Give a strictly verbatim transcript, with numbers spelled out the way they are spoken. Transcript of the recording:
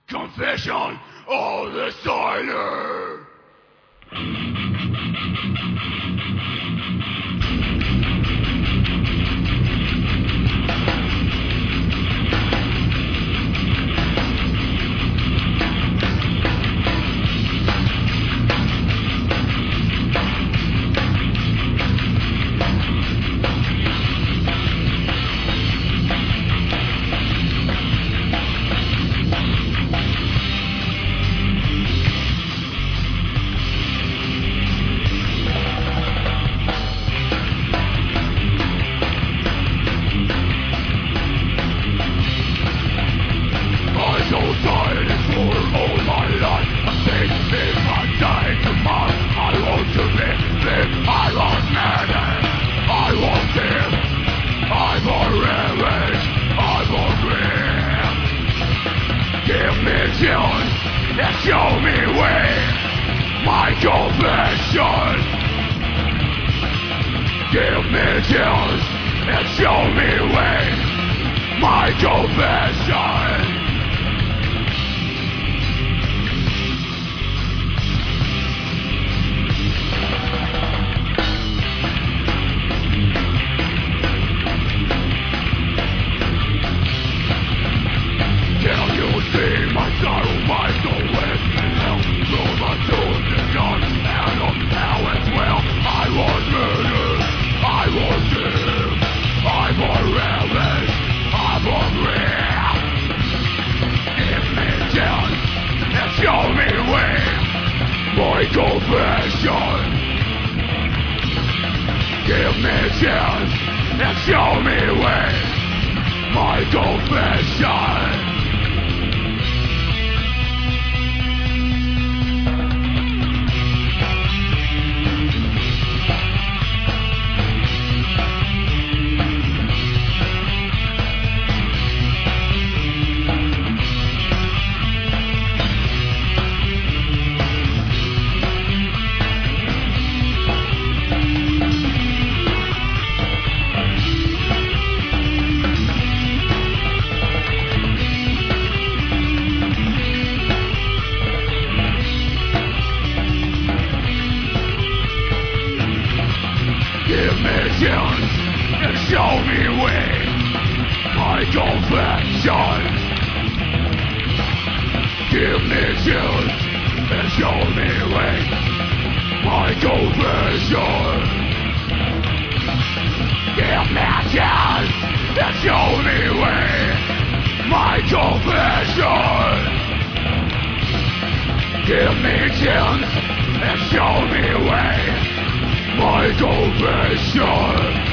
Confession of the Signer. And show me where my confession. Give me chills and show me where my confession. Can you see my sorrow, my soul? Show me where my confession. Give me a chance and show me where my confession. Give me a chance and show me where my confession. Give me a chance and show me where my confession. Give me a chance and show me where my confession. Give me a chance and show me where my confession.